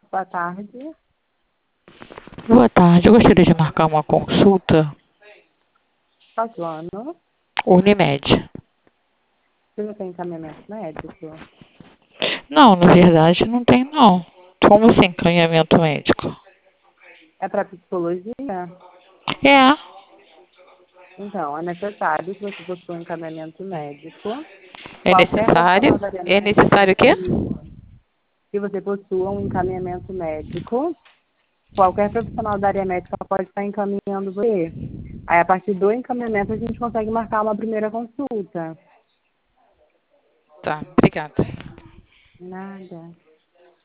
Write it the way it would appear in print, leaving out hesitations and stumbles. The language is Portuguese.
Boa tarde. Boa tarde, eu gostaria de marcar uma consulta. Qual plano? Unimed. Você já tem encaminhamento médico? Não, na verdade não tem não. Como assim, encaminhamento médico? É para psicologia? É, Então, é necessário que você possua um encaminhamento médico. é Qualquer necessário. profissional da área É médica necessário o quê? que você possua um encaminhamento médico. Qualquer profissional da área médica pode estar encaminhando você. Aí, a partir do encaminhamento, a gente consegue marcar uma primeira consulta. Tá, obrigada. Nada.